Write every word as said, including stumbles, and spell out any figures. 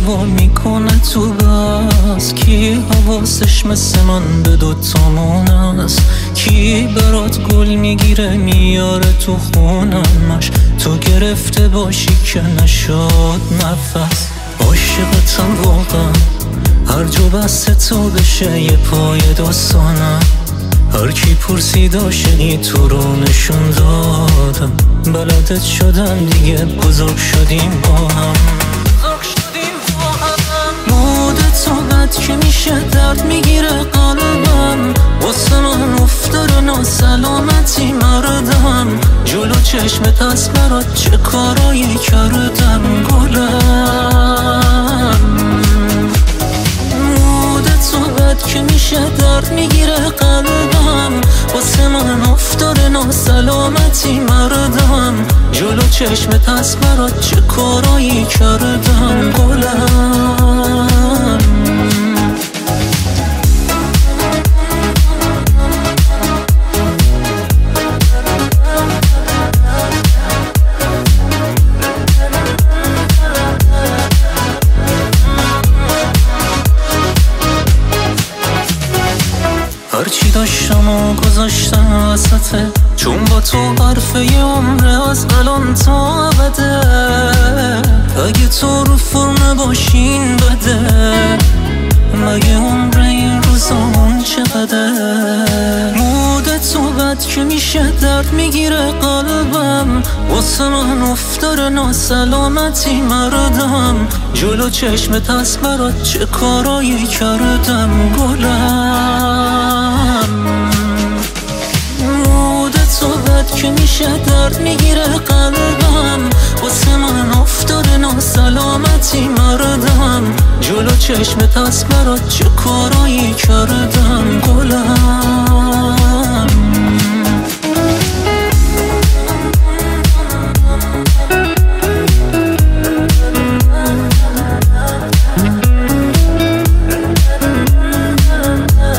اشتباه میکنه تو بس؟ کی حواسش مثل من به دوتامون است؟ کی برات گل میگیره میاره تو خونمش؟ تو گرفته باشی که نشد نفس. عاشقتم واقعا، هر جا بسته تو بشه یه پای داستانم. هر کی پرسید عاشقی تو رو نشون دادم. بلدت شدم دیگه، بزرگ شدیم با هم. مود تو بد که میشه درد میگیره قلبم. واسه من افتاره ناسلامتی مردم. جلو چشمت از برات چه کارایی کردم گلم. مود تو بد که میشه درد میگیره قلبم. واسه من افتاره ناسلامتی مردم. جلو چشمت از برات چه کارایی کردم گلم. هرچی داشتم و گذاشتم وسطه، چون با تو حرف یه عمره از الان تا ابده. اگه تو رو فرم باشین بده، مگه عمره این روزامون چقدر؟ مود تو بد که میشه درد میگیره قلبم. واسه من افتاره ناسلامتی مردم. جلو چشمت از برات چه کارایی کردم گلم. مود تو بد که میشه درد میگیره قلبم. واسه من افتاره ناسلامتی مردم. جلو چشمت از برات چه کارایی کردم